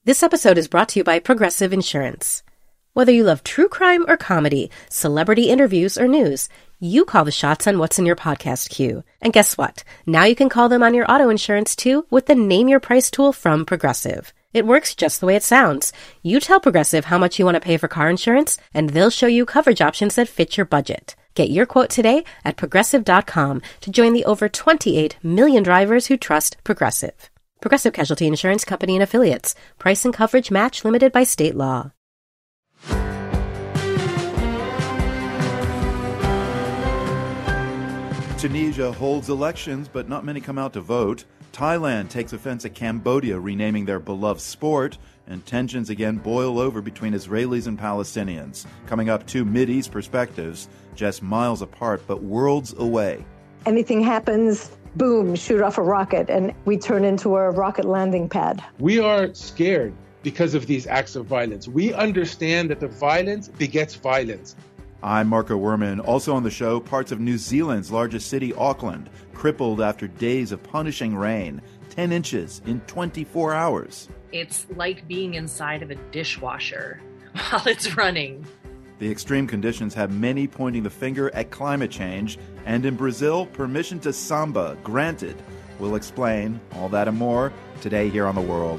This episode is brought to you by Progressive Insurance. Whether you love true crime or comedy, celebrity interviews or news, you call the shots on what's in your podcast queue. And guess what? Now you can call them on your auto insurance too with the Name Your Price tool from Progressive. It works just the way it sounds. You tell Progressive how much you want to pay for car insurance, and they'll show you coverage options that fit your budget. Get your quote today at Progressive.com to join the over 28 million drivers who trust Progressive. Progressive Casualty Insurance Company and Affiliates. Price and coverage match limited by state law. Tunisia holds elections, but not many come out to vote. Thailand takes offense at Cambodia renaming their beloved sport, and tensions again boil over between Israelis and Palestinians. Coming up, two Mideast perspectives, just miles apart but worlds away. Anything happens, boom, shoot off a rocket, and we turn into a rocket landing pad. We are scared because of these acts of violence. We understand that the violence begets violence. I'm Marco Werman. Also on the show, parts of New Zealand's largest city, Auckland, crippled after days of punishing rain, 10 inches in 24 hours. It's like being inside of a dishwasher while it's running. The extreme conditions have many pointing the finger at climate change, and in Brazil, permission to samba granted. We'll explain all that and more today here on The World.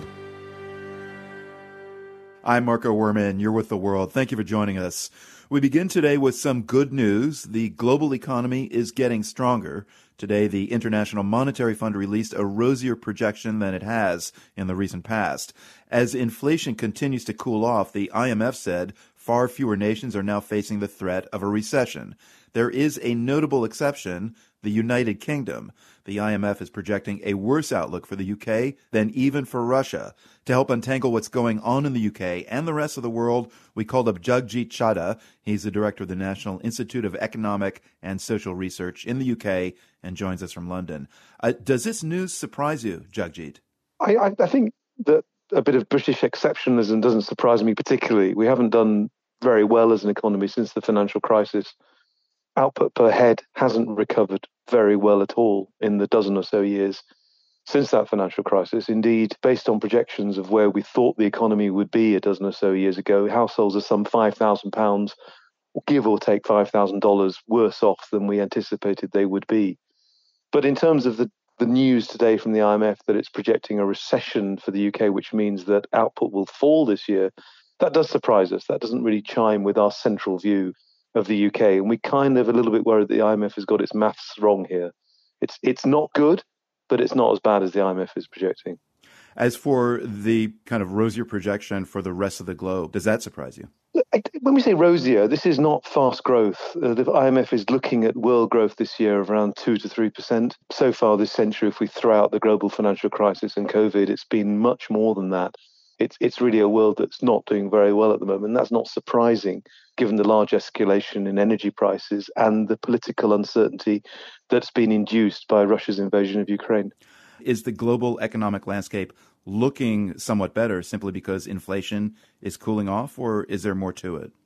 I'm Marco Werman. You're with The World. Thank you for joining us. We begin today with some good news. The global economy is getting stronger. Today, the International Monetary Fund released a rosier projection than it has in the recent past. As inflation continues to cool off, the IMF said far fewer nations are now facing the threat of a recession. There is a notable exception, the United Kingdom. The IMF is projecting a worse outlook for the UK than even for Russia. To help untangle what's going on in the UK and the rest of the world, we called up Jagjit Chadha. He's the director of the National Institute of Economic and Social Research in the UK and joins us from London. Does this news surprise you, Jagjit? I think that a bit of British exceptionalism doesn't surprise me particularly. We haven't done very well as an economy since the financial crisis. Output per head hasn't recovered very well at all in the dozen or so years since that financial crisis. Indeed, based on projections of where we thought the economy would be a dozen or so years ago, households are some £5,000, give or take $5,000 worse off than we anticipated they would be. But in terms of the news today from the IMF that it's projecting a recession for the UK, which means that output will fall this year, that does surprise us. That doesn't really chime with our central view of the UK. And we kind of a little bit worried that the IMF has got its maths wrong here. It's not good, but it's not as bad as the IMF is projecting. As for the kind of rosier projection for the rest of the globe, does that surprise you? When we say rosier, this is not fast growth. The IMF is looking at world growth this year of around 2 to 3%. So far this century, if we throw out the global financial crisis and COVID, it's been much more than that. It's really a world that's not doing very well at the moment. That's not surprising, given the large escalation in energy prices and the political uncertainty that's been induced by Russia's invasion of Ukraine. Is the global economic landscape looking somewhat better simply because inflation is cooling off, or is there more to it?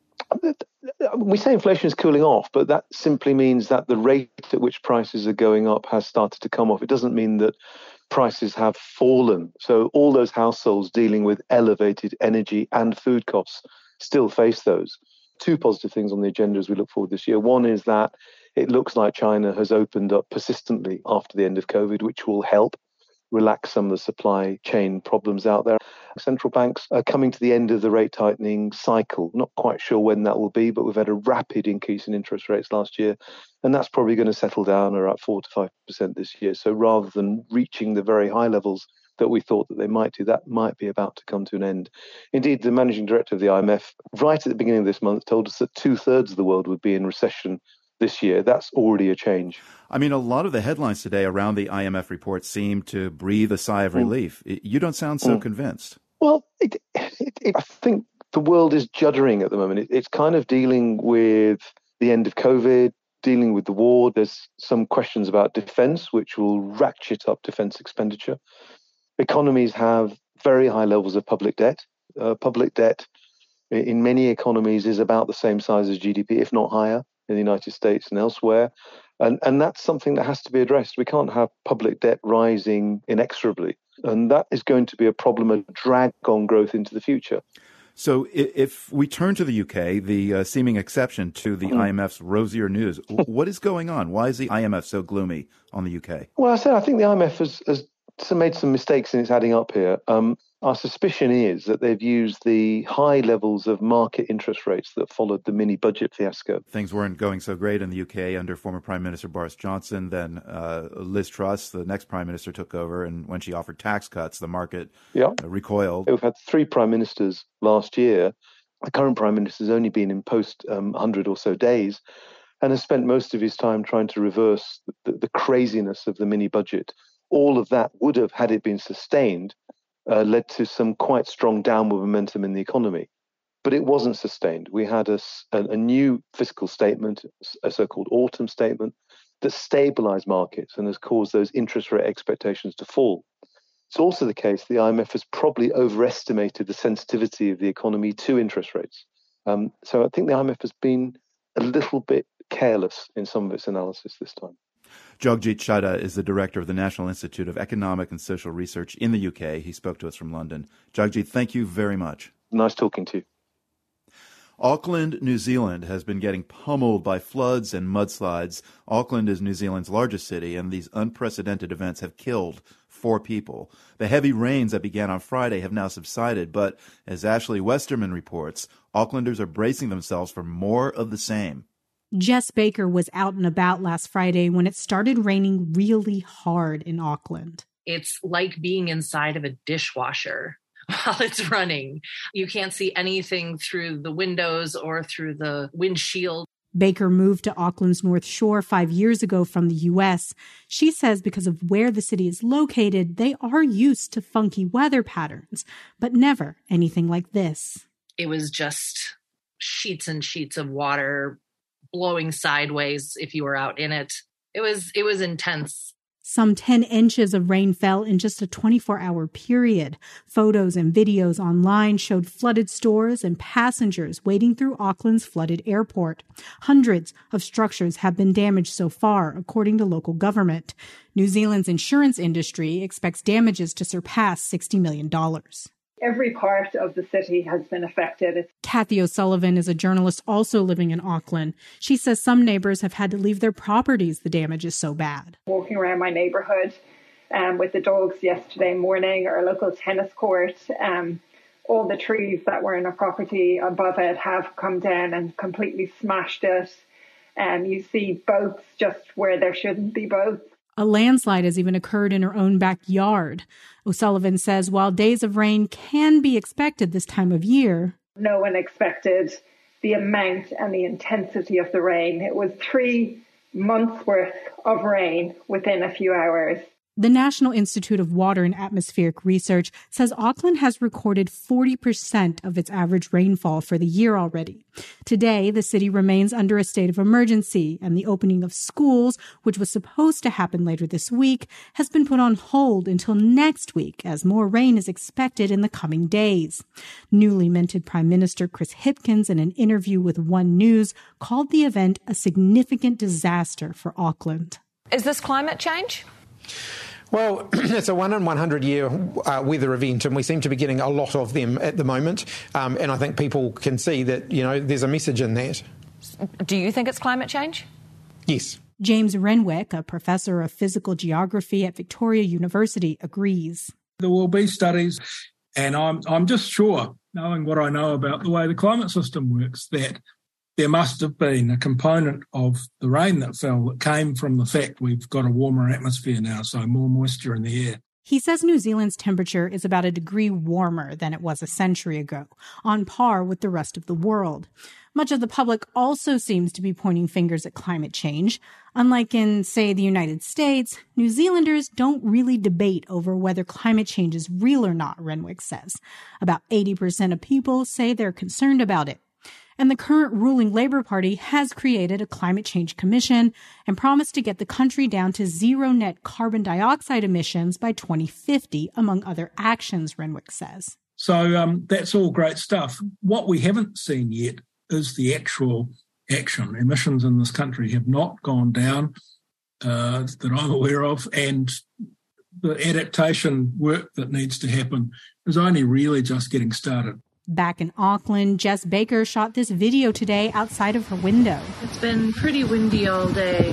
We say inflation is cooling off, but that simply means that the rate at which prices are going up has started to come off. It doesn't mean that prices have fallen. So all those households dealing with elevated energy and food costs still face those. Two positive things on the agenda as we look forward this year. One is that it looks like China has opened up persistently after the end of COVID, which will help relax some of the supply chain problems out there. Central banks are coming to the end of the rate tightening cycle. Not quite sure when that will be, but we've had a rapid increase in interest rates last year, and that's probably going to settle down around 4 to 5% this year. So rather than reaching the very high levels that we thought that they might do, that might be about to come to an end. Indeed, the managing director of the IMF, right at the beginning of this month, told us that 2/3 of the world would be in recession this year. That's already a change. I mean, a lot of the headlines today around the IMF report seem to breathe a sigh of relief. You don't sound so convinced. Well, I think the world is juddering at the moment. It's kind of dealing with the end of COVID, dealing with the war. There's some questions about defense, which will ratchet up defense expenditure. Economies have very high levels of public debt. Public debt in many economies is about the same size as GDP, if not higher, in the United States and elsewhere. And that's something that has to be addressed. We can't have public debt rising inexorably. And that is going to be a problem, a drag on growth into the future. So if we turn to the UK, the seeming exception to the IMF's rosier news, what is going on? Why is the IMF so gloomy on the UK? Well, I think the IMF has made some mistakes in its adding up here. Our suspicion is that they've used the high levels of market interest rates that followed the mini-budget fiasco. Things weren't going so great in the UK under former Prime Minister Boris Johnson. Then Liz Truss, the next Prime Minister, took over, and when she offered tax cuts, the market recoiled. We've had 3 Prime Ministers last year. The current Prime Minister has only been in post 100 or so days and has spent most of his time trying to reverse the craziness of the mini-budget. All of that would have, had it been sustained, led to some quite strong downward momentum in the economy. But it wasn't sustained. We had a new fiscal statement, a so-called autumn statement, that stabilized markets and has caused those interest rate expectations to fall. It's also the case the IMF has probably overestimated the sensitivity of the economy to interest rates. So I think the IMF has been a little bit careless in some of its analysis this time. Jagjit Chadha is the director of the National Institute of Economic and Social Research in the UK. He spoke to us from London. Jagjit, thank you very much. Nice talking to you. Auckland, New Zealand has been getting pummeled by floods and mudslides. Auckland is New Zealand's largest city, and these unprecedented events have killed 4 people. The heavy rains that began on Friday have now subsided, but as Ashley Westerman reports, Aucklanders are bracing themselves for more of the same. Jess Baker was out and about last Friday when it started raining really hard in Auckland. It's like being inside of a dishwasher while it's running. You can't see anything through the windows or through the windshield. Baker moved to Auckland's North Shore 5 years ago from the U.S. She says because of where the city is located, they are used to funky weather patterns, but never anything like this. It was just sheets and sheets of water blowing sideways if you were out in it. It was intense. Some 10 inches of rain fell in just a 24-hour period. Photos and videos online showed flooded stores and passengers wading through Auckland's flooded airport. Hundreds of structures have been damaged so far, according to local government. New Zealand's insurance industry expects damages to surpass $60 million. Every part of the city has been affected. Kathy O'Sullivan is a journalist also living in Auckland. She says some neighbors have had to leave their properties. The damage is so bad. Walking around my neighbourhood with the dogs yesterday morning, our local tennis court, all the trees that were in a property above it have come down and completely smashed it. You see boats just where there shouldn't be boats. A landslide has even occurred in her own backyard. O'Sullivan says while days of rain can be expected this time of year, no one expected the amount and the intensity of the rain. It was 3 months worth of rain within a few hours. The National Institute of Water and Atmospheric Research says Auckland has recorded 40% of its average rainfall for the year already. Today, the city remains under a state of emergency, and the opening of schools, which was supposed to happen later this week, has been put on hold until next week as more rain is expected in the coming days. Newly minted Prime Minister Chris Hipkins, in an interview with One News, called the event a significant disaster for Auckland. Is this climate change? Well, it's a 1 in 100 year weather event, and we seem to be getting a lot of them at the moment. And I think people can see that, there's a message in that. Do you think it's climate change? Yes. James Renwick, a professor of physical geography at Victoria University, agrees. There will be studies, and I'm just sure, knowing what I know about the way the climate system works, that there must have been a component of the rain that fell that came from the fact we've got a warmer atmosphere now, so more moisture in the air. He says New Zealand's temperature is about a degree warmer than it was a century ago, on par with the rest of the world. Much of the public also seems to be pointing fingers at climate change. Unlike in, say, the United States, New Zealanders don't really debate over whether climate change is real or not, Renwick says. About 80% of people say they're concerned about it. And the current ruling Labour Party has created a climate change commission and promised to get the country down to zero net carbon dioxide emissions by 2050, among other actions, Renwick says. So that's all great stuff. What we haven't seen yet is the actual action. Emissions in this country have not gone down that I'm aware of, and the adaptation work that needs to happen is only really just getting started. Back in Auckland, Jess Baker shot this video today outside of her window. It's been pretty windy all day,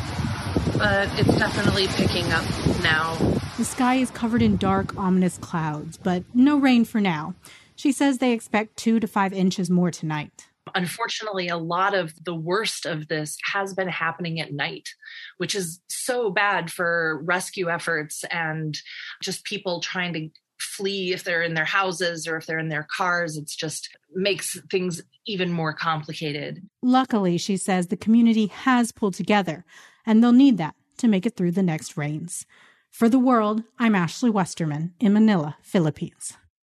but it's definitely picking up now. The sky is covered in dark, ominous clouds, but no rain for now. She says they expect 2 to 5 inches more tonight. Unfortunately, a lot of the worst of this has been happening at night, which is so bad for rescue efforts and just people trying to flee if they're in their houses or if they're in their cars. It's just makes things even more complicated. Luckily, she says the community has pulled together, and they'll need that to make it through the next rains. For The World, I'm Ashley Westerman in Manila, Philippines.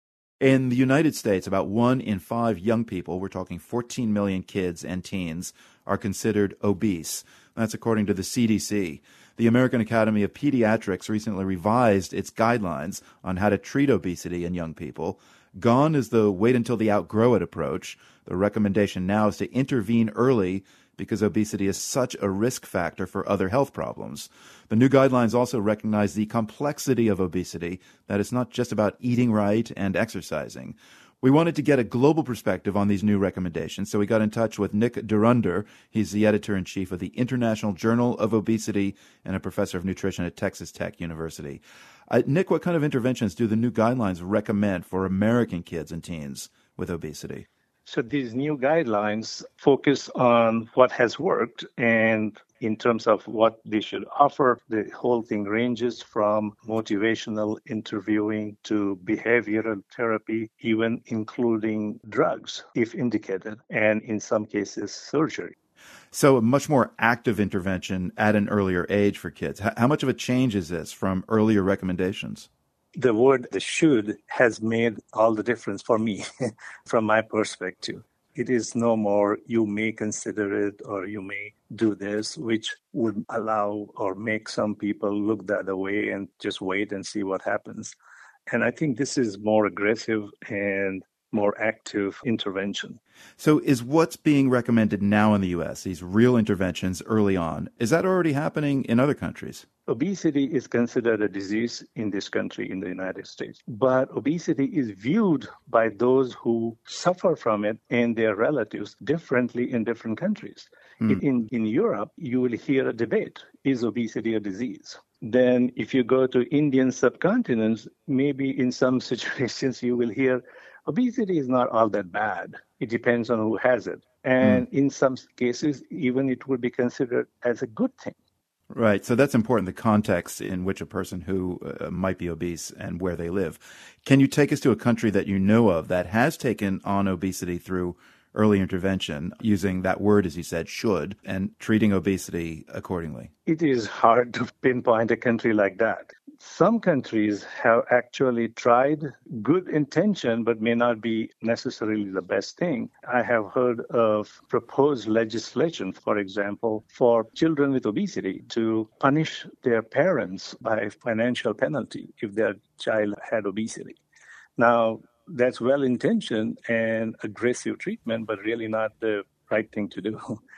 In the United States, about 1 in 5 young people, we're talking 14 million kids and teens, are considered obese. That's according to the CDC. The American Academy of Pediatrics recently revised its guidelines on how to treat obesity in young people. Gone is the wait until they outgrow it approach. The recommendation now is to intervene early because obesity is such a risk factor for other health problems. The new guidelines also recognize the complexity of obesity, that it's not just about eating right and exercising. We wanted to get a global perspective on these new recommendations, so we got in touch with Nick Durunder. He's the editor-in-chief of the International Journal of Obesity and a professor of nutrition at Texas Tech University. Nick, what kind of interventions do the new guidelines recommend for American kids and teens with obesity? So these new guidelines focus on what has worked, and in terms of what they should offer, the whole thing ranges from motivational interviewing to behavioral therapy, even including drugs, if indicated, and in some cases, surgery. So a much more active intervention at an earlier age for kids. How much of a change is this from earlier recommendations? The word "the should" has made all the difference for me, from my perspective. It is no more you may consider it or you may do this, which would allow or make some people look the other way and just wait and see what happens. And I think this is more aggressive and more active intervention. So is what's being recommended now in the U.S., these real interventions early on, is that already happening in other countries? Obesity is considered a disease in this country, in the United States. But obesity is viewed by those who suffer from it and their relatives differently in different countries. In Europe, you will hear a debate. Is obesity a disease? Then if you go to Indian subcontinent, maybe in some situations you will hear obesity is not all that bad. It depends on who has it. And in some cases, even it would be considered as a good thing. Right. So that's important, the context in which a person who might be obese and where they live. Can you take us to a country that you know of that has taken on obesity through early intervention, using that word, as you said, should, and treating obesity accordingly? It is hard to pinpoint a country like that. Some countries have actually tried good intention, but may not be necessarily the best thing. I have heard of proposed legislation, for example, for children with obesity to punish their parents by financial penalty if their child had obesity. Now, that's well-intentioned and aggressive treatment, but really not the right thing to do.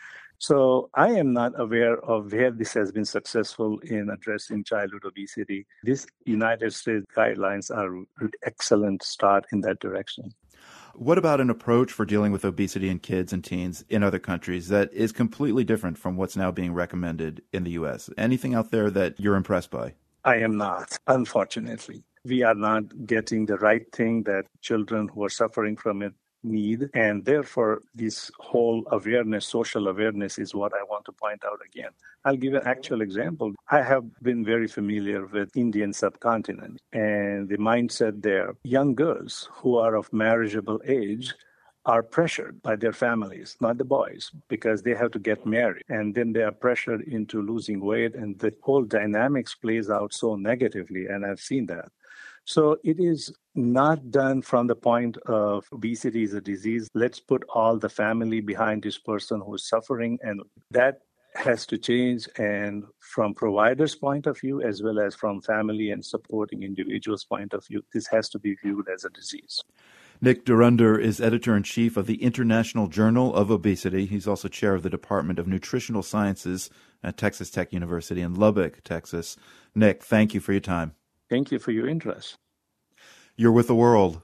So I am not aware of where this has been successful in addressing childhood obesity. These United States guidelines are an excellent start in that direction. What about an approach for dealing with obesity in kids and teens in other countries that is completely different from what's now being recommended in the U.S.? Anything out there that you're impressed by? I am not, unfortunately. We are not getting the right thing that children who are suffering from it need. And therefore, this whole awareness, social awareness, is what I want to point out again. I'll give an actual example. I have been very familiar with Indian subcontinent and the mindset there. Young girls who are of marriageable age are pressured by their families, not the boys, because they have to get married. And then they are pressured into losing weight, and the whole dynamics plays out so negatively, and I've seen that. So it is not done from the point of obesity is a disease. Let's put all the family behind this person who is suffering, and that has to change, and from providers' point of view, as well as from family and supporting individuals' point of view, this has to be viewed as a disease. Nick Durunder is editor-in-chief of the International Journal of Obesity. He's also chair of the Department of Nutritional Sciences at Texas Tech University in Lubbock, Texas. Nick, thank you for your time. Thank you for your interest. You're with the world.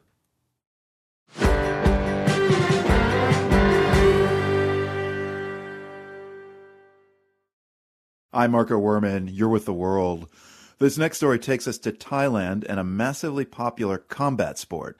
I'm Marco Werman. You're with the world. This next story takes us to Thailand and a massively popular combat sport.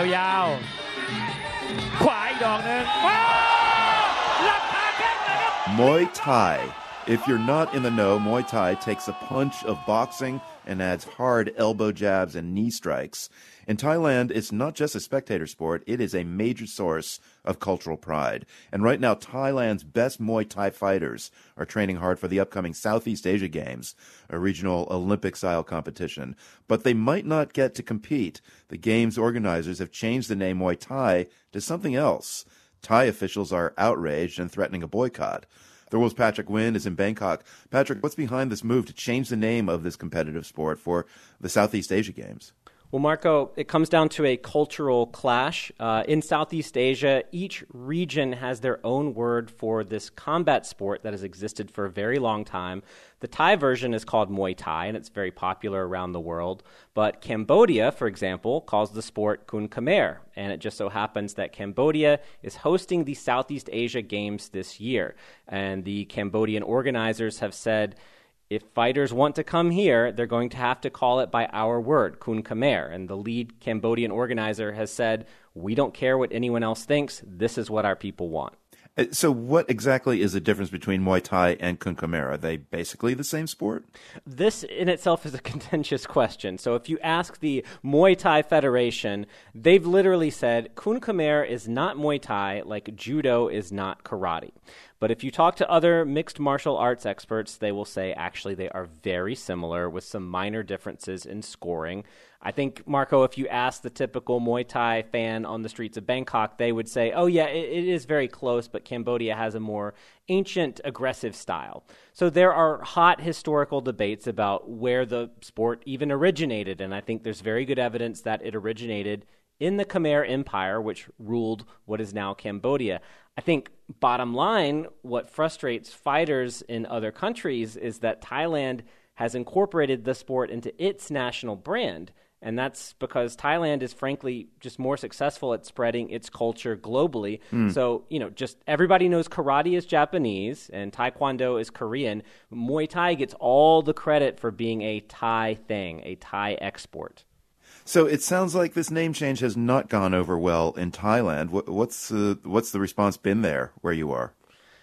Muay Thai. If you're not in the know, Muay Thai takes a punch of boxing and adds hard elbow jabs and knee strikes. In Thailand, it's not just a spectator sport, it is a major source of cultural pride. And right now, Thailand's best Muay Thai fighters are training hard for the upcoming Southeast Asia Games, a regional Olympic-style competition. But they might not get to compete. The Games organizers have changed the name Muay Thai to something else. Thai officials are outraged and threatening a boycott. The World's Patrick Wynn is in Bangkok. Patrick, what's behind this move to change the name of this competitive sport for the Southeast Asia Games? Well, Marco, it comes down to a cultural clash. In Southeast Asia, each region has their own word for this combat sport that has existed for a very long time. The Thai version is called Muay Thai, and it's very popular around the world. But Cambodia, for example, calls the sport Kun Khmer, and it just so happens that Cambodia is hosting the Southeast Asia Games this year. And the Cambodian organizers have said, if fighters want to come here, they're going to have to call it by our word, Kun Khmer. And the lead Cambodian organizer has said, we don't care what anyone else thinks. This is what our people want. So what exactly is the difference between Muay Thai and Kun Khmer? Are they basically the same sport? This in itself is a contentious question. So if you ask the Muay Thai Federation, they've literally said Kun Khmer is not Muay Thai like judo is not karate. But if you talk to other mixed martial arts experts, they will say actually they are very similar with some minor differences in scoring. I think, Marco, if you ask the typical Muay Thai fan on the streets of Bangkok, they would say, oh yeah, it is very close, but Cambodia has a more ancient, aggressive style. So there are hot historical debates about where the sport even originated, and I think there's very good evidence that it originated in the Khmer Empire, which ruled what is now Cambodia. I think, bottom line, what frustrates fighters in other countries is that Thailand has incorporated the sport into its national brand. And that's because Thailand is, frankly, just more successful at spreading its culture globally. So, just everybody knows karate is Japanese and Taekwondo is Korean. Muay Thai gets all the credit for being a Thai thing, a Thai export. So it sounds like this name change has not gone over well in Thailand. What's the response been there where you are?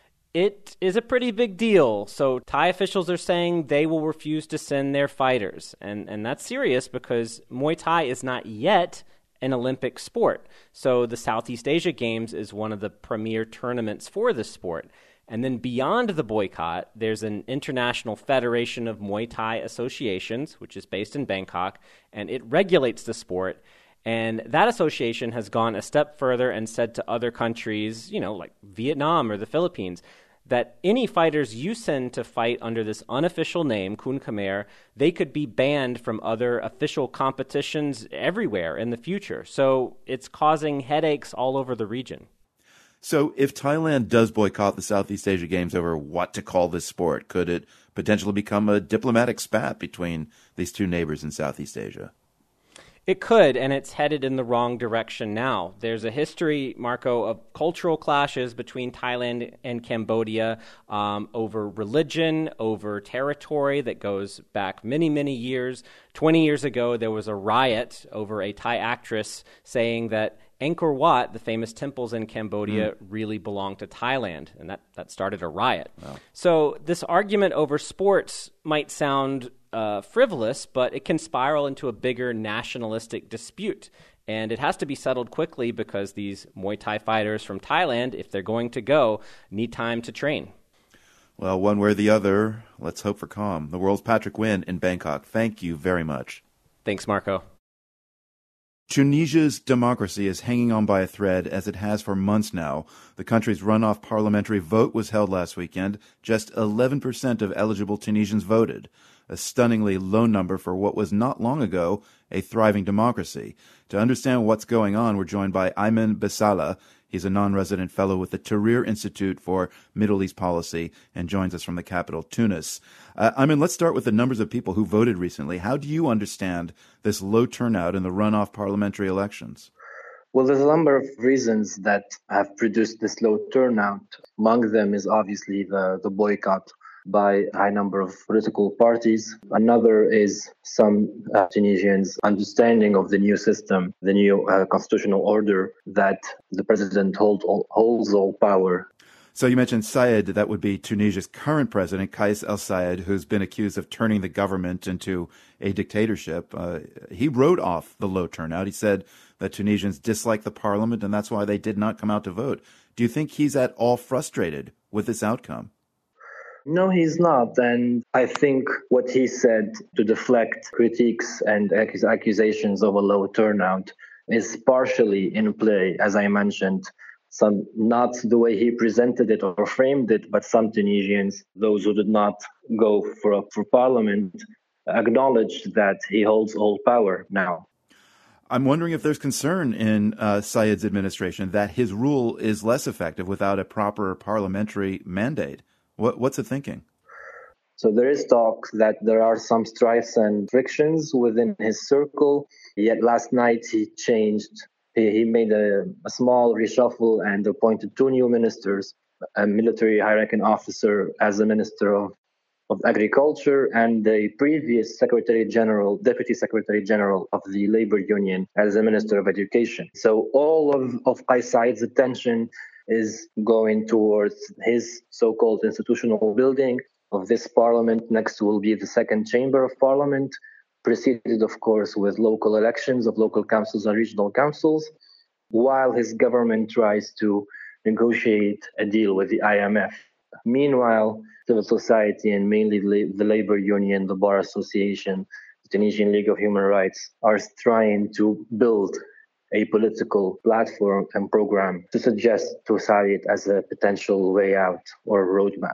It is a pretty big deal. So Thai officials are saying they will refuse to send their fighters. And that's serious because Muay Thai is not yet an Olympic sport. So the Southeast Asia Games is one of the premier tournaments for this sport. And then beyond the boycott, there's an International Federation of Muay Thai Associations, which is based in Bangkok, and it regulates the sport. And that association has gone a step further and said to other countries, like Vietnam or the Philippines, that any fighters you send to fight under this unofficial name, Kun Khmer, they could be banned from other official competitions everywhere in the future. So it's causing headaches all over the region. So if Thailand does boycott the Southeast Asia Games over what to call this sport, could it potentially become a diplomatic spat between these two neighbors in Southeast Asia? It could, and it's headed in the wrong direction now. There's a history, Marco, of cultural clashes between Thailand and Cambodia over religion, over territory that goes back many, many years. 20 years ago, there was a riot over a Thai actress saying that Angkor Wat, the famous temples in Cambodia, really belonged to Thailand, and that started a riot. Wow. So this argument over sports might sound frivolous, but it can spiral into a bigger nationalistic dispute. And it has to be settled quickly because these Muay Thai fighters from Thailand, if they're going to go, need time to train. Well, one way or the other, let's hope for calm. The World's Patrick Wynn in Bangkok. Thank you very much. Thanks, Marco. Tunisia's democracy is hanging on by a thread, as it has for months now. The country's runoff parliamentary vote was held last weekend. Just 11% of eligible Tunisians voted, a stunningly low number for what was not long ago a thriving democracy. To understand what's going on, we're joined by Ayman Bessala. He's a non-resident fellow with the Tahrir Institute for Middle East Policy and joins us from the capital, Tunis. Ayman, let's start with the numbers of people who voted recently. How do you understand this low turnout in the runoff parliamentary elections? Well, there's a number of reasons that have produced this low turnout. Among them is obviously the boycott by a high number of political parties. Another is some Tunisians' understanding of the new system, the new constitutional order, that the president holds all power. So you mentioned Said, that would be Tunisia's current president, Kais el-Sayed, who's been accused of turning the government into a dictatorship. He wrote off the low turnout. He said that Tunisians dislike the parliament, and that's why they did not come out to vote. Do you think he's at all frustrated with this outcome? No, he's not. And I think what he said to deflect critiques and accusations of a low turnout is partially in play, as I mentioned. Some, not the way he presented it or framed it, but some Tunisians, those who did not go for parliament, acknowledged that he holds all power now. I'm wondering if there's concern in Sayed's administration that his rule is less effective without a proper parliamentary mandate. What's the thinking? So there is talk that there are some strifes and frictions within his circle. Yet last night he changed. He made a small reshuffle and appointed two new ministers, a military high-ranking officer as the Minister of Agriculture and the previous Deputy Secretary General of the Labor Union as the Minister of Education. So all of Kais Said's attention is going towards his so-called institutional building of this parliament. Next will be the second chamber of parliament, preceded, of course, with local elections of local councils and regional councils, while his government tries to negotiate a deal with the IMF. Meanwhile, civil society and mainly the Labor Union, the Bar Association, the Tunisian League of Human Rights are trying to build a political platform and program to suggest to Said as a potential way out or roadmap.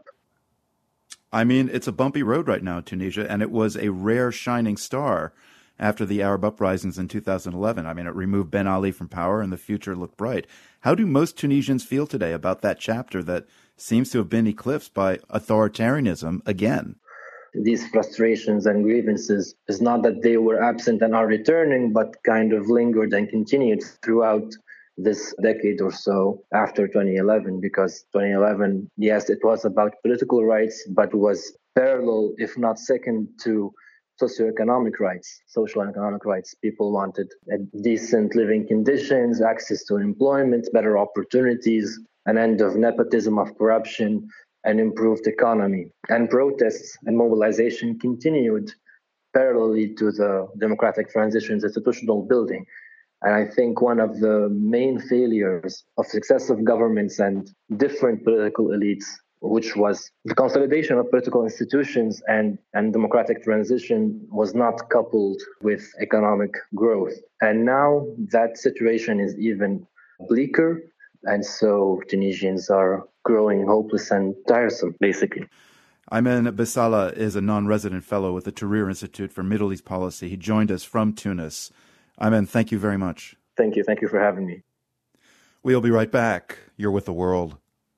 I mean, it's a bumpy road right now in Tunisia, and it was a rare shining star after the Arab uprisings in 2011. I mean, it removed Ben Ali from power and the future looked bright. How do most Tunisians feel today about that chapter that seems to have been eclipsed by authoritarianism again? These frustrations and grievances is not that they were absent and are returning, but kind of lingered and continued throughout this decade or so after 2011, because 2011, yes, it was about political rights, but was parallel, if not second, to socioeconomic rights, social and economic rights. People wanted decent living conditions, access to employment, better opportunities, an end of nepotism, of corruption, an improved economy. And protests and mobilization continued parallelly to the democratic transition's institutional building. And I think one of the main failures of successive governments and different political elites, which was the consolidation of political institutions and democratic transition, was not coupled with economic growth. And now that situation is even bleaker. And so Tunisians are growing hopeless and tiresome, basically. Ayman Bessala is a non-resident fellow with the Tahrir Institute for Middle East Policy. He joined us from Tunis. Ayman, thank you very much. Thank you. Thank you for having me. We'll be right back. You're with The World.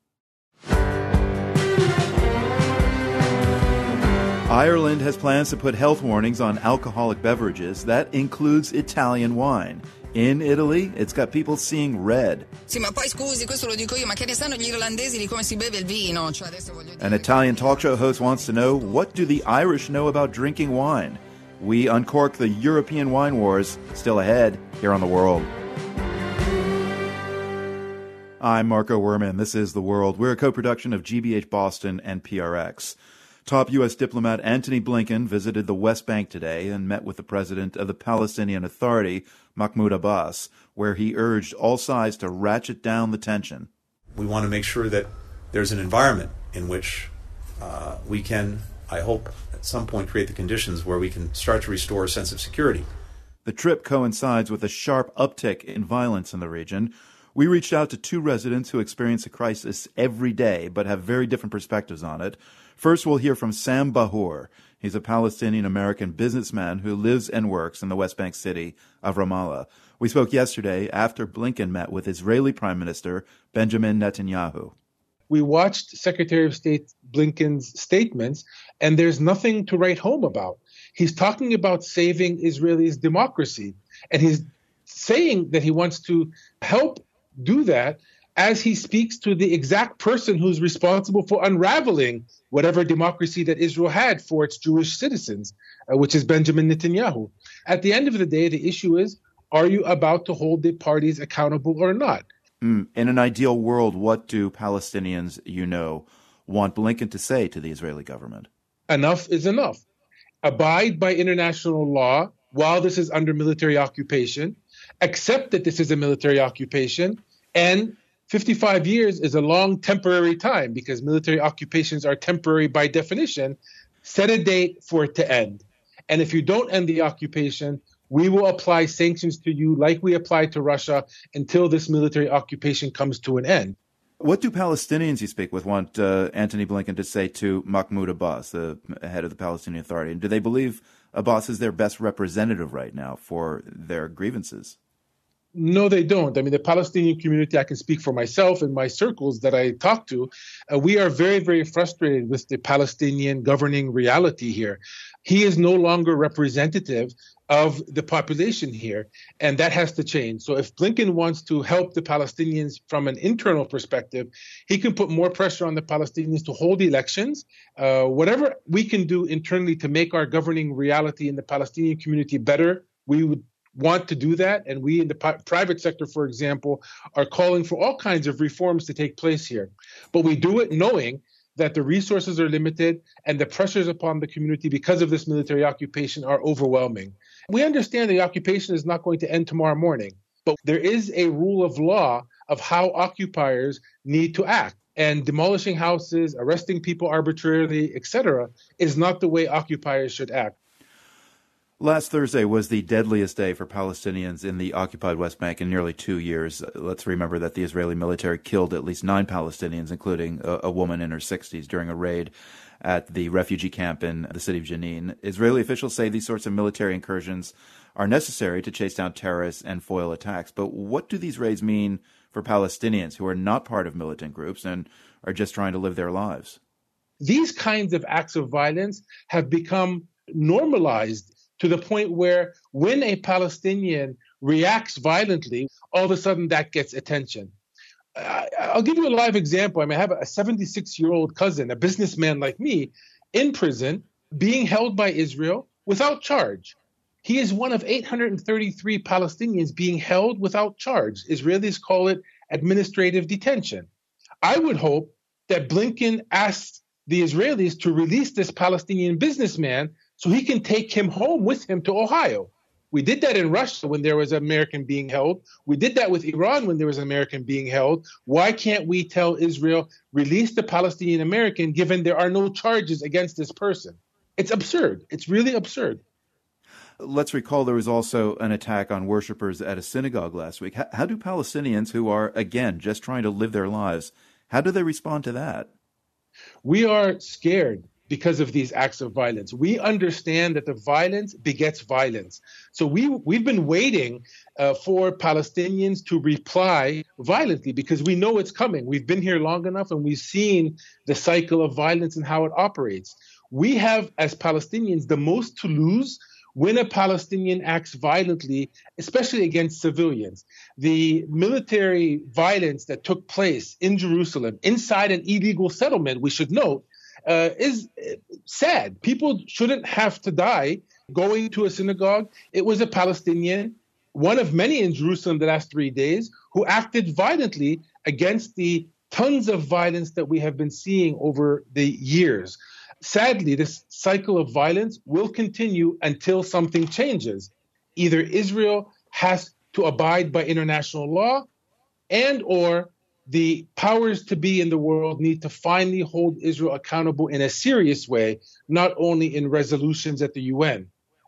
Ireland has plans to put health warnings on alcoholic beverages. That includes Italian wine. In Italy, it's got people seeing red. Sì, ma poi scusi, questo lo dico io, ma che ne sanno gli irlandesi di come si beve il vino? Cioè, adesso voglio dire... An Italian talk show host wants to know, what do the Irish know about drinking wine? We uncork the European wine wars, still ahead here on The World. I'm Marco Werman. This is The World. We're a co-production of GBH Boston and PRX. Top U.S. diplomat Antony Blinken visited the West Bank today and met with the president of the Palestinian Authority, Mahmoud Abbas, where he urged all sides to ratchet down the tension. We want to make sure that there's an environment in which we can, I hope, at some point create the conditions where we can start to restore a sense of security. The trip coincides with a sharp uptick in violence in the region. We reached out to two residents who experience a crisis every day but have very different perspectives on it. First, we'll hear from Sam Bahour. He's a Palestinian-American businessman who lives and works in the West Bank city of Ramallah. We spoke yesterday after Blinken met with Israeli Prime Minister Benjamin Netanyahu. We watched Secretary of State Blinken's statements, and there's nothing to write home about. He's talking about saving Israel's democracy, and he's saying that he wants to help do that as he speaks to the exact person who's responsible for unraveling whatever democracy that Israel had for its Jewish citizens, which is Benjamin Netanyahu. At the end of the day, the issue is, are you about to hold the parties accountable or not? In an ideal world, what do Palestinians, want Blinken to say to the Israeli government? Enough is enough. Abide by international law while this is under military occupation. Accept that this is a military occupation. And 55 years is a long temporary time because military occupations are temporary by definition. Set a date for it to end. And if you don't end the occupation, we will apply sanctions to you like we applied to Russia until this military occupation comes to an end. What do Palestinians you speak with want Antony Blinken to say to Mahmoud Abbas, the head of the Palestinian Authority? And do they believe Abbas is their best representative right now for their grievances? No, they don't. I mean, the Palestinian community, I can speak for myself and my circles that I talk to, we are very, very frustrated with the Palestinian governing reality here. He is no longer representative of the population here, and that has to change. So if Blinken wants to help the Palestinians from an internal perspective, he can put more pressure on the Palestinians to hold elections. Whatever we can do internally to make our governing reality in the Palestinian community better, we would want to do that. And we in the private sector, for example, are calling for all kinds of reforms to take place here. But we do it knowing that the resources are limited and the pressures upon the community because of this military occupation are overwhelming. We understand the occupation is not going to end tomorrow morning, but there is a rule of law of how occupiers need to act. And demolishing houses, arresting people arbitrarily, etc., is not the way occupiers should act. Last Thursday was the deadliest day for Palestinians in the occupied West Bank in nearly 2 years. Let's remember that the Israeli military killed at least 9 Palestinians, including a woman in her 60s, during a raid at the refugee camp in the city of Jenin. Israeli officials say these sorts of military incursions are necessary to chase down terrorists and foil attacks. But what do these raids mean for Palestinians who are not part of militant groups and are just trying to live their lives? These kinds of acts of violence have become normalized to the point where when a Palestinian reacts violently, all of a sudden that gets attention. I'll give you a live example. I have a 76-year-old cousin, a businessman like me, in prison, being held by Israel without charge. He is one of 833 Palestinians being held without charge. Israelis call it administrative detention. I would hope that Blinken asks the Israelis to release this Palestinian businessman so he can take him home with him to Ohio. We did that in Russia when there was an American being held. We did that with Iran when there was an American being held. Why can't we tell Israel, release the Palestinian American, given there are no charges against this person? It's absurd. It's really absurd. Let's recall there was also an attack on worshipers at a synagogue last week. How do Palestinians who are, again, just trying to live their lives, how do they respond to that? We are scared because of these acts of violence. We understand that the violence begets violence. So we've been waiting for Palestinians to reply violently because we know it's coming. We've been here long enough and we've seen the cycle of violence and how it operates. We have, as Palestinians, the most to lose when a Palestinian acts violently, especially against civilians. The military violence that took place in Jerusalem inside an illegal settlement, we should note, is sad. People shouldn't have to die going to a synagogue. It was a Palestinian, one of many in Jerusalem the last 3 days, who acted violently against the tons of violence that we have been seeing over the years. Sadly, this cycle of violence will continue until something changes. Either Israel has to abide by international law and or the powers to be in the world need to finally hold Israel accountable in a serious way, not only in resolutions at the UN.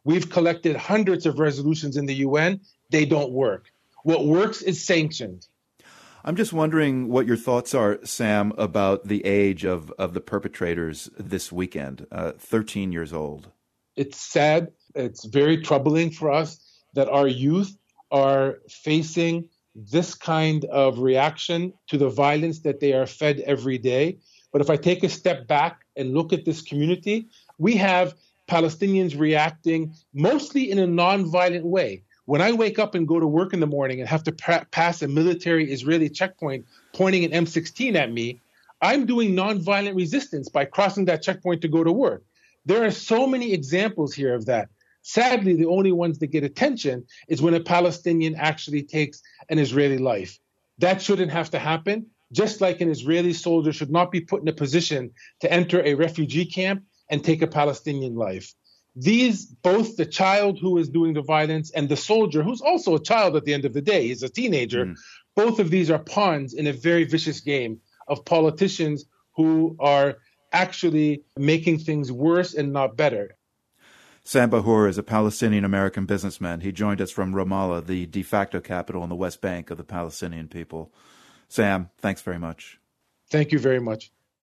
We've collected hundreds of resolutions in the UN. They don't work. What works is sanctions. I'm just wondering what your thoughts are, Sam, about the age of the perpetrators this weekend, 13 years old. It's sad. It's very troubling for us that our youth are facing this kind of reaction to the violence that they are fed every day. But if I take a step back and look at this community, we have Palestinians reacting mostly in a nonviolent way. When I wake up and go to work in the morning and have to pass a military Israeli checkpoint pointing an M16 at me, I'm doing nonviolent resistance by crossing that checkpoint to go to work. There are so many examples here of that. Sadly, the only ones that get attention is when a Palestinian actually takes an Israeli life. That shouldn't have to happen, just like an Israeli soldier should not be put in a position to enter a refugee camp and take a Palestinian life. These, both the child who is doing the violence and the soldier, who's also a child at the end of the day, he's a teenager, both of these are pawns in a very vicious game of politicians who are actually making things worse and not better. Sam Bahour is a Palestinian-American businessman. He joined us from Ramallah, the de facto capital in the West Bank of the Palestinian people. Sam, thanks very much. Thank you very much.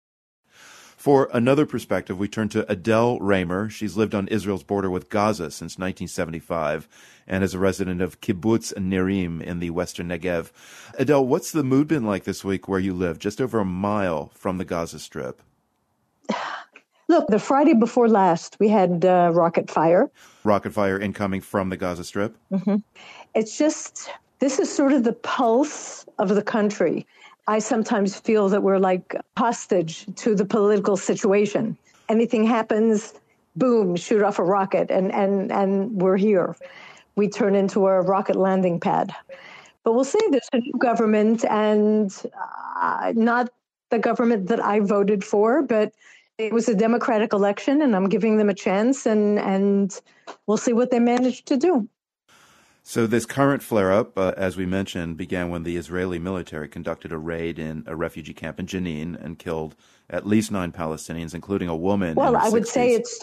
For another perspective, we turn to Adele Raymer. She's lived on Israel's border with Gaza since 1975 and is a resident of Kibbutz Nirim in the western Negev. Adele, what's the mood been like this week where you live, just over a mile from the Gaza Strip? Look, the Friday before last, we had rocket fire. Rocket fire incoming from the Gaza Strip? Mm-hmm. It's just, this is sort of the pulse of the country. I sometimes feel that we're like hostage to the political situation. Anything happens, boom, shoot off a rocket, and we're here. We turn into a rocket landing pad. But we'll see, there's a new government, and not the government that I voted for, but it was a democratic election, and I'm giving them a chance, and we'll see what they manage to do. So this current flare-up, as we mentioned, began when the Israeli military conducted a raid in a refugee camp in Jenin and killed at least 9 Palestinians, including a woman. Well, I would say it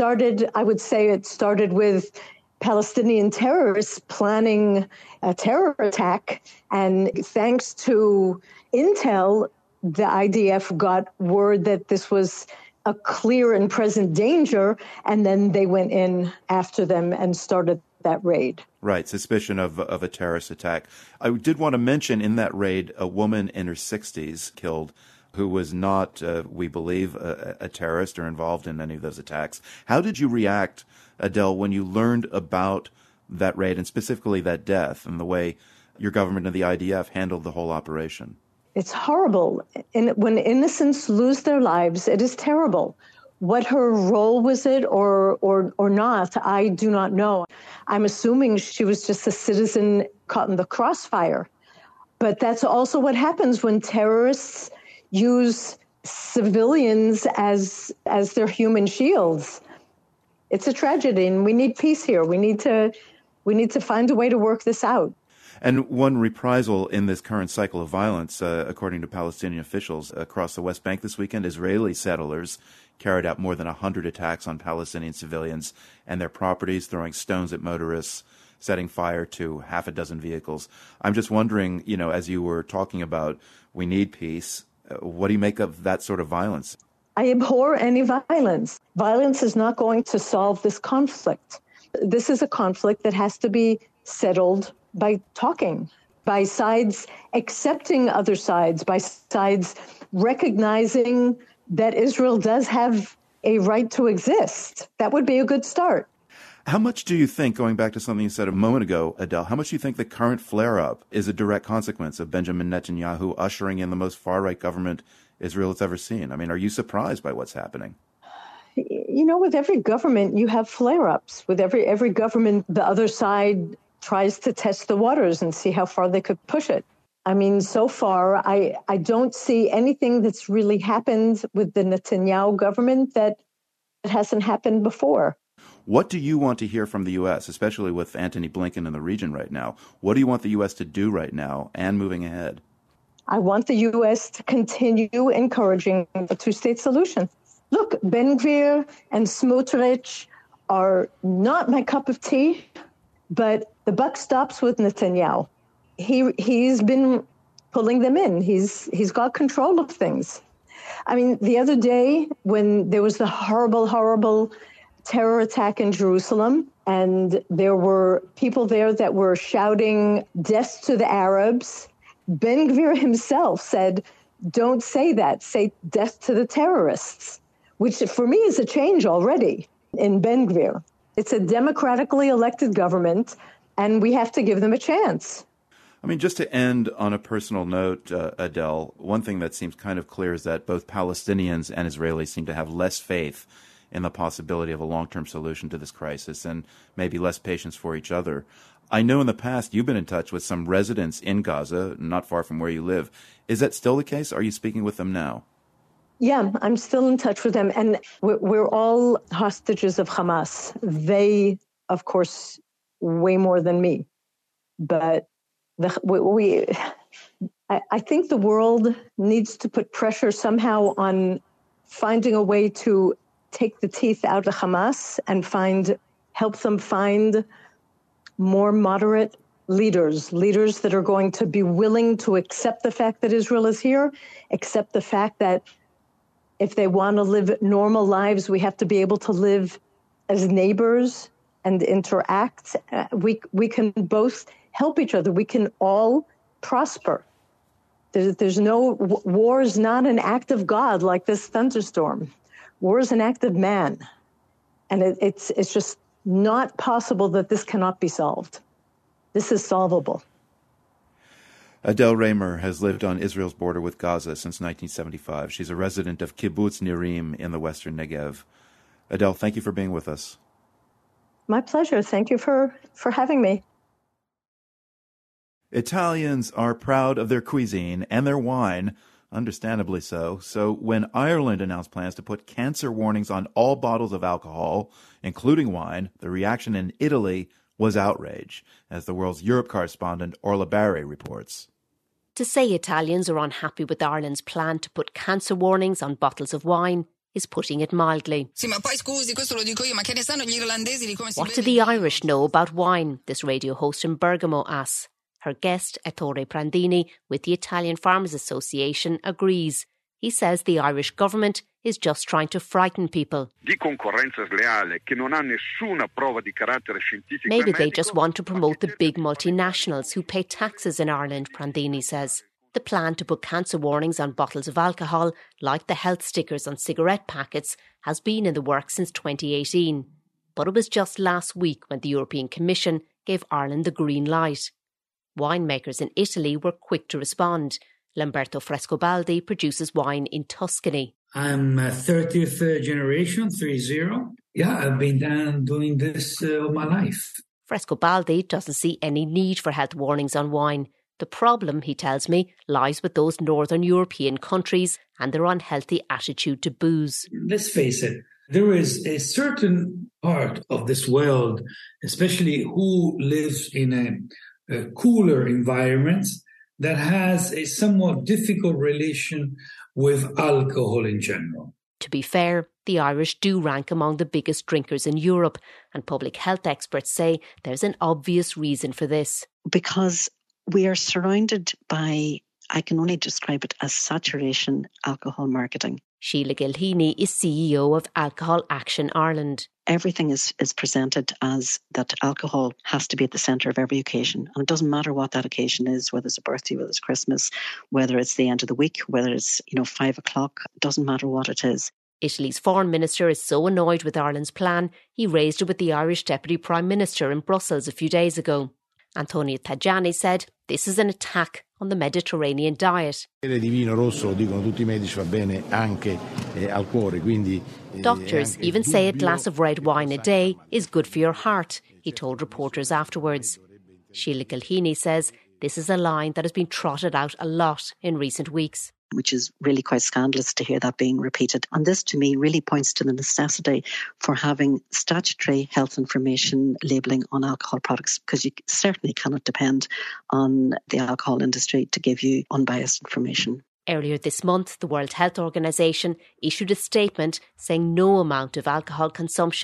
started with Palestinian terrorists planning a terror attack, and thanks to intel, the IDF got word that this was a clear and present danger, and then they went in after them and started that raid. Right, suspicion of a terrorist attack. I did want to mention in that raid a woman in her 60s killed who was not, we believe, a terrorist or involved in any of those attacks. How did you react, Adele, when you learned about that raid and specifically that death and the way your government and the IDF handled the whole operation? It's horrible. And when innocents lose their lives, it is terrible. What her role was it or not, I do not know. I'm assuming she was just a citizen caught in the crossfire. But that's also what happens when terrorists use civilians as their human shields. It's a tragedy, and we need peace here. We need to find a way to work this out. And one reprisal in this current cycle of violence, according to Palestinian officials across the West Bank this weekend, Israeli settlers carried out more than 100 attacks on Palestinian civilians and their properties, throwing stones at motorists, setting fire to half a dozen vehicles. I'm just wondering, as you were talking about, we need peace. What do you make of that sort of violence? I abhor any violence. Violence is not going to solve this conflict. This is a conflict that has to be settled by talking, by sides accepting other sides, by sides recognizing that Israel does have a right to exist. That would be a good start. How much do you think, going back to something you said a moment ago, Adele, how much do you think the current flare-up is a direct consequence of Benjamin Netanyahu ushering in the most far-right government Israel has ever seen? I mean, are you surprised by what's happening? With every government, you have flare-ups. With every government, the other side tries to test the waters and see how far they could push it. I mean, so far, I don't see anything that's really happened with the Netanyahu government that hasn't happened before. What do you want to hear from the U.S., especially with Antony Blinken in the region right now? What do you want the U.S. to do right now and moving ahead? I want the U.S. to continue encouraging a two-state solution. Look, Ben Gvir and Smotrich are not my cup of tea, but the buck stops with Netanyahu. He's been pulling them in. He's got control of things. I mean, the other day when there was the horrible terror attack in Jerusalem, and there were people there that were shouting death to the Arabs, Ben Gvir himself said, don't say that, say death to the terrorists, which for me is a change already in Ben Gvir. It's a democratically elected government, and we have to give them a chance. I mean, just to end on a personal note, Adele, one thing that seems kind of clear is that both Palestinians and Israelis seem to have less faith in the possibility of a long-term solution to this crisis and maybe less patience for each other. I know in the past you've been in touch with some residents in Gaza, not far from where you live. Is that still the case? Are you speaking with them now? Yeah, I'm still in touch with them. And we're all hostages of Hamas. They, of course, way more than me. But I think the world needs to put pressure somehow on finding a way to take the teeth out of Hamas and help them find more moderate leaders that are going to be willing to accept the fact that Israel is here, accept the fact that if they want to live normal lives, we have to be able to live as neighbors and interact. We can both help each other. We can all prosper. There's no war is not an act of God like this thunderstorm. War is an act of man, and it's just not possible that this cannot be solved. This is solvable. Adele Raymer has lived on Israel's border with Gaza since 1975. She's a resident of Kibbutz Nirim in the western Negev. Adele, thank you for being with us. My pleasure. Thank you for having me. Italians are proud of their cuisine and their wine, understandably so. So when Ireland announced plans to put cancer warnings on all bottles of alcohol, including wine, the reaction in Italy was outrage, as the world's Europe correspondent Orla Barry reports. To say Italians are unhappy with Ireland's plan to put cancer warnings on bottles of wine is putting it mildly. What do the Irish know about wine? This radio host in Bergamo asks. Her guest, Ettore Prandini, with the Italian Farmers Association, agrees. He says the Irish government is just trying to frighten people. Maybe they just want to promote the big multinationals who pay taxes in Ireland, Prandini says. The plan to put cancer warnings on bottles of alcohol, like the health stickers on cigarette packets, has been in the works since 2018. But it was just last week when the European Commission gave Ireland the green light. Winemakers in Italy were quick to respond. Lamberto Frescobaldi produces wine in Tuscany. I'm 30th generation, 30. Yeah, I've been doing this all my life. Frescobaldi doesn't see any need for health warnings on wine. The problem, he tells me, lies with those northern European countries and their unhealthy attitude to booze. Let's face it, there is a certain part of this world, especially who lives in a cooler environments, that has a somewhat difficult relation with alcohol in general. To be fair, the Irish do rank among the biggest drinkers in Europe, and public health experts say there's an obvious reason for this. Because we are surrounded by, I can only describe it as saturation alcohol marketing. Sheila Gilheany is CEO of Alcohol Action Ireland. Everything is presented as that alcohol has to be at the centre of every occasion. And it doesn't matter what that occasion is, whether it's a birthday, whether it's Christmas, whether it's the end of the week, whether it's 5 o'clock, it doesn't matter what it is. Italy's foreign minister is so annoyed with Ireland's plan, he raised it with the Irish Deputy Prime Minister in Brussels a few days ago. Antonio Tajani said this is an attack on the Mediterranean diet. Doctors even say a glass of red wine a day is good for your heart, he told reporters afterwards. Sheila Gilheany says this is a line that has been trotted out a lot in recent weeks. Which is really quite scandalous to hear that being repeated. And this, to me, really points to the necessity for having statutory health information labelling on alcohol products, because you certainly cannot depend on the alcohol industry to give you unbiased information. Earlier this month, the World Health Organization issued a statement saying no amount of alcohol consumption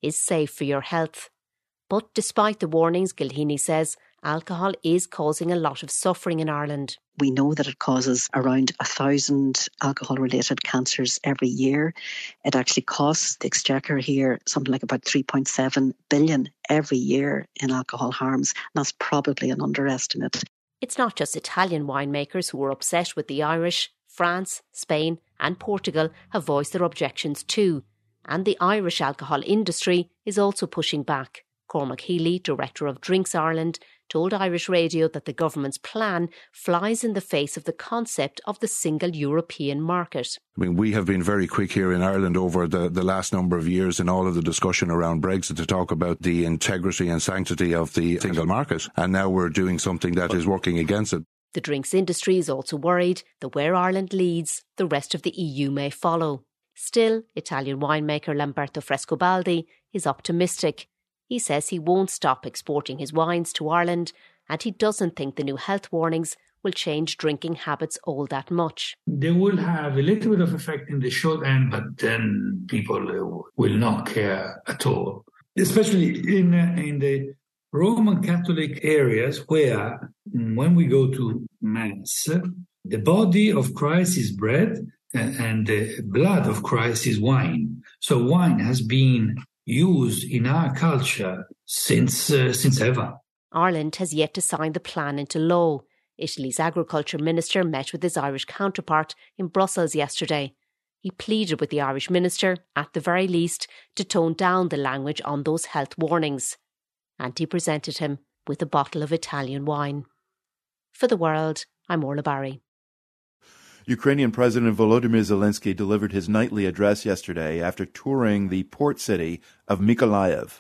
is safe for your health. But despite the warnings, Gilheeney says alcohol is causing a lot of suffering in Ireland. We know that it causes around 1,000 alcohol-related cancers every year. It actually costs the Exchequer here something like about 3.7 billion every year in alcohol harms. And that's probably an underestimate. It's not just Italian winemakers who are upset with the Irish. France, Spain and Portugal have voiced their objections too. And the Irish alcohol industry is also pushing back. Cormac Healy, Director of Drinks Ireland, told Irish Radio that the government's plan flies in the face of the concept of the single European market. I mean, we have been very quick here in Ireland over the last number of years in all of the discussion around Brexit to talk about the integrity and sanctity of the single market. And now we're doing something that is working against it. The drinks industry is also worried that where Ireland leads, the rest of the EU may follow. Still, Italian winemaker Lamberto Frescobaldi is optimistic. He says he won't stop exporting his wines to Ireland, and he doesn't think the new health warnings will change drinking habits all that much. They will have a little bit of effect in the short end, but then people will not care at all. Especially in the Roman Catholic areas where, when we go to Mass, the body of Christ is bread and the blood of Christ is wine. So wine has been used in our culture since ever. Ireland has yet to sign the plan into law. Italy's agriculture minister met with his Irish counterpart in Brussels yesterday. He pleaded with the Irish minister, at the very least, to tone down the language on those health warnings. And he presented him with a bottle of Italian wine. For The World, I'm Orla Barry. Ukrainian President Volodymyr Zelensky delivered his nightly address yesterday after touring the port city of Mykolaiv.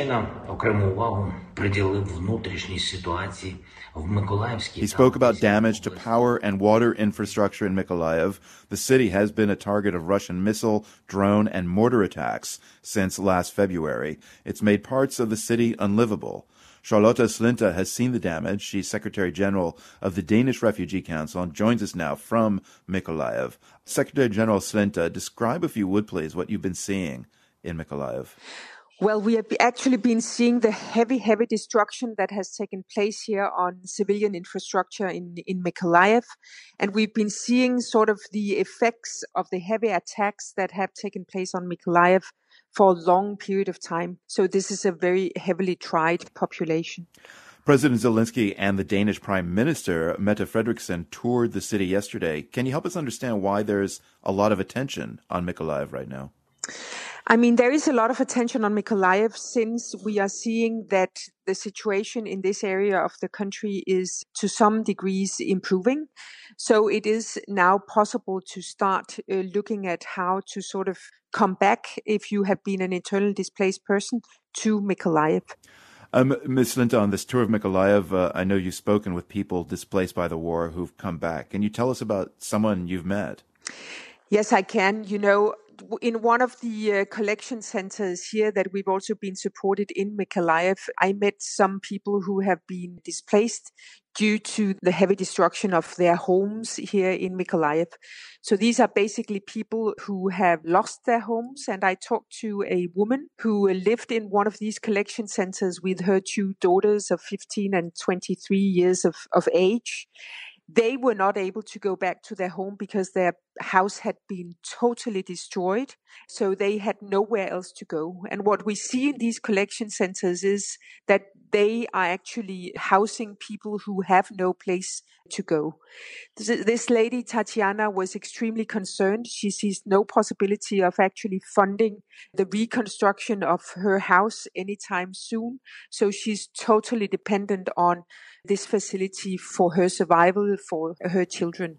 He spoke about damage to power and water infrastructure in Mykolaiv. The city has been a target of Russian missile, drone, and mortar attacks since last February. It's made parts of the city unlivable. Charlotte Slinte has seen the damage. She's Secretary General of the Danish Refugee Council and joins us now from Mykolaiv. Secretary General Slinte, describe, if you would please, what you've been seeing in Mykolaiv. Well, we have actually been seeing the heavy destruction that has taken place here on civilian infrastructure in Mykolaiv. And we've been seeing sort of the effects of the heavy attacks that have taken place on Mykolaiv for a long period of time. So this is a very heavily tried population. President Zelensky and the Danish Prime Minister, Mette Frederiksen, toured the city yesterday. Can you help us understand why there's a lot of attention on Mykolaiv right now? I mean, there is a lot of attention on Mykolaiv since we are seeing that the situation in this area of the country is to some degrees improving. So it is now possible to start looking at how to sort of come back, if you have been an internally displaced person, to Mykolaiv. Ms. Slinte, on this tour of Mykolaiv, I know you've spoken with people displaced by the war who've come back. Can you tell us about someone you've met? Yes, I can. You know, in one of the collection centers here that we've also been supported in Mykolaiv, I met some people who have been displaced due to the heavy destruction of their homes here in Mykolaiv. So these are basically people who have lost their homes. And I talked to a woman who lived in one of these collection centers with her two daughters of 15 and 23 years of age. They were not able to go back to their home because their house had been totally destroyed. So they had nowhere else to go. And what we see in these collection centers is that they are actually housing people who have no place to go. This lady, Tatiana, was extremely concerned. She sees no possibility of actually funding the reconstruction of her house anytime soon. So she's totally dependent on this facility for her survival, for her children.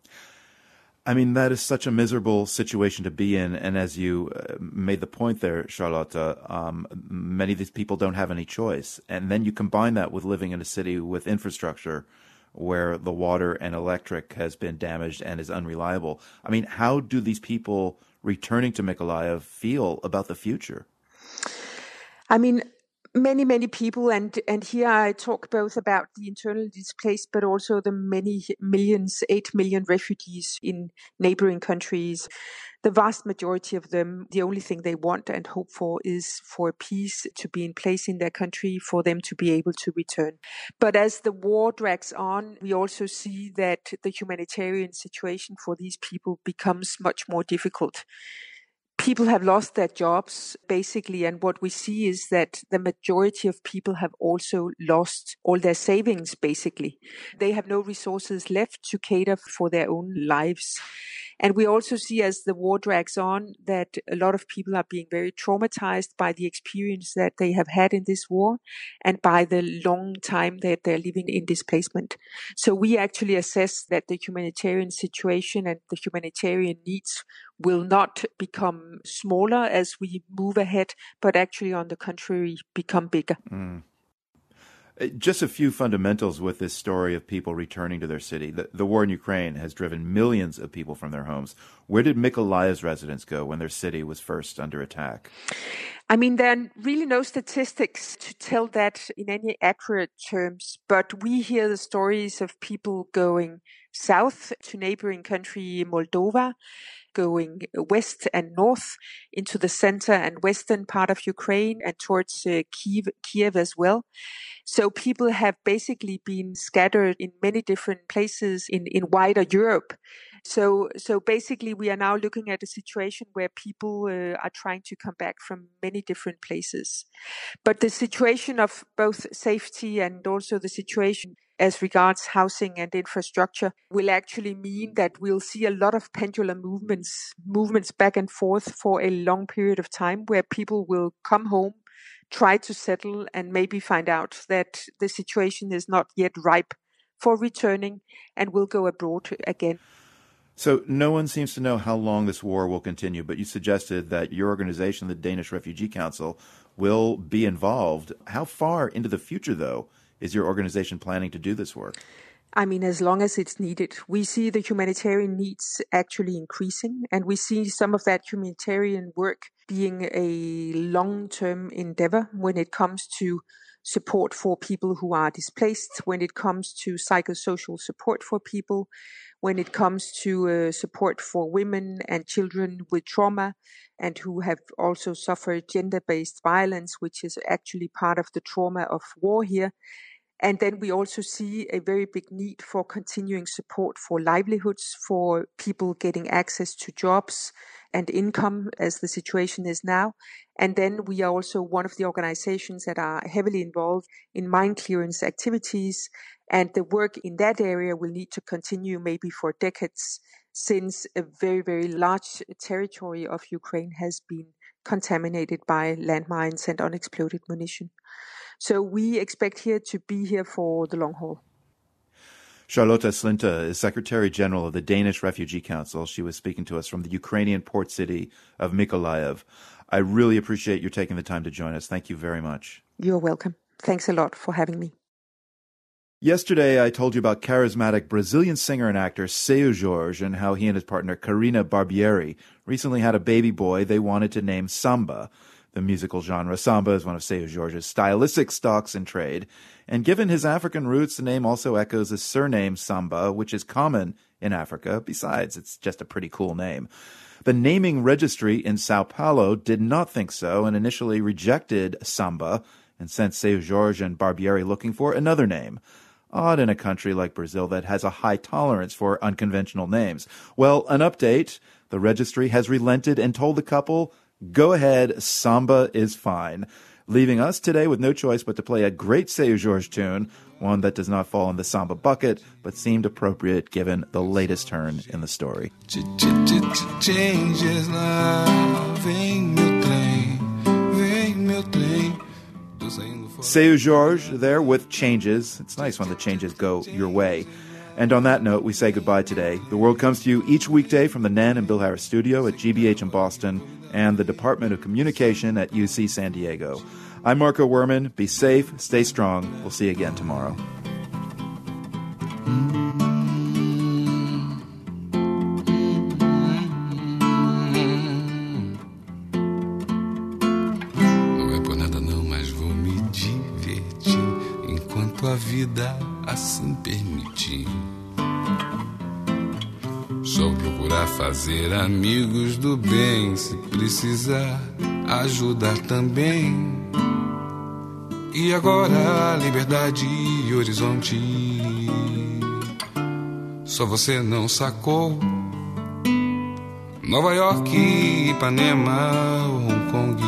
I mean, that is such a miserable situation to be in. And as you made the point there, Charlotte, many of these people don't have any choice. And then you combine that with living in a city with infrastructure where the water and electric has been damaged and is unreliable. I mean, how do these people returning to Mykolaiv feel about the future? I mean, Many, many people, and here I talk both about the internally displaced, but also the many millions, 8 million refugees in neighboring countries. The vast majority of them, the only thing they want and hope for is for peace to be in place in their country, for them to be able to return. But as the war drags on, we also see that the humanitarian situation for these people becomes much more difficult. People have lost their jobs, basically, and what we see is that the majority of people have also lost all their savings, basically. They have no resources left to cater for their own lives. And we also see as the war drags on that a lot of people are being very traumatized by the experience that they have had in this war and by the long time that they're living in displacement. So we actually assess that the humanitarian situation and the humanitarian needs will not become smaller as we move ahead, but actually, on the contrary, become bigger. Just a few fundamentals with this story of people returning to their city. The war in Ukraine has driven millions of people from their homes. Where did Mykolaiev's residents go when their city was first under attack? I mean, there are really no statistics to tell that in any accurate terms, but we hear the stories of people going south to neighboring country Moldova, going west and north into the center and western part of Ukraine and towards Kiev as well. So people have basically been scattered in many different places in wider Europe. So basically we are now looking at a situation where people are trying to come back from many different places. But the situation of both safety and also the situation as regards housing and infrastructure will actually mean that we'll see a lot of pendulum movements back and forth for a long period of time where people will come home, try to settle, and maybe find out that the situation is not yet ripe for returning and will go abroad again. So no one seems to know how long this war will continue, but you suggested that your organization, the Danish Refugee Council, will be involved. How far into the future, though, is your organization planning to do this work? I mean, as long as it's needed. We see the humanitarian needs actually increasing, and we see some of that humanitarian work being a long-term endeavor when it comes to support for people who are displaced, when it comes to psychosocial support for people, when it comes to support for women and children with trauma and who have also suffered gender-based violence, which is actually part of the trauma of war here. And then we also see a very big need for continuing support for livelihoods, for people getting access to jobs and income as the situation is now. And then we are also one of the organizations that are heavily involved in mine clearance activities. And the work in that area will need to continue maybe for decades, since a very, very large territory of Ukraine has been contaminated by landmines and unexploded munition. So we expect here to be here for the long haul. Charlotte Slinte is Secretary General of the Danish Refugee Council. She was speaking to us from the Ukrainian port city of Mykolaiv. I really appreciate your taking the time to join us. Thank you very much. You're welcome. Thanks a lot for having me. Yesterday, I told you about charismatic Brazilian singer and actor Seu Jorge and how he and his partner Karina Barbieri recently had a baby boy they wanted to name Samba. The musical genre samba is one of Seu Jorge's stylistic stocks in trade, and given his African roots, the name also echoes his surname Samba, which is common in Africa. Besides, it's just a pretty cool name. The naming registry in Sao Paulo did not think so and initially rejected Samba and sent Seu Jorge and Barbieri looking for another name. Odd in a country like Brazil that has a high tolerance for unconventional names. Well, an update. The registry has relented and told the couple, go ahead, Samba is fine. Leaving us today with no choice but to play a great Seu Jorge tune, one that does not fall in the Samba bucket, but seemed appropriate given the latest turn in the story. Changes lá, vem meu trem, vem meu trem. Seu Jorge there with Changes. It's nice when the changes go your way. And on that note, we say goodbye today. The World comes to you each weekday from the Nan and Bill Harris studio at GBH in Boston and the Department of Communication at UC San Diego. I'm Marco Werman. Be safe, stay strong. We'll see you again tomorrow. Não é por nada não, mas vou me vida assim permitir. Só procurar fazer amigos do bem, se precisar ajudar também. E agora liberdade e horizonte, só você não sacou. Nova York, Ipanema, Hong Kong,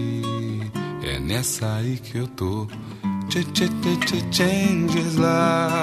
é nessa aí que eu tô. Changes life.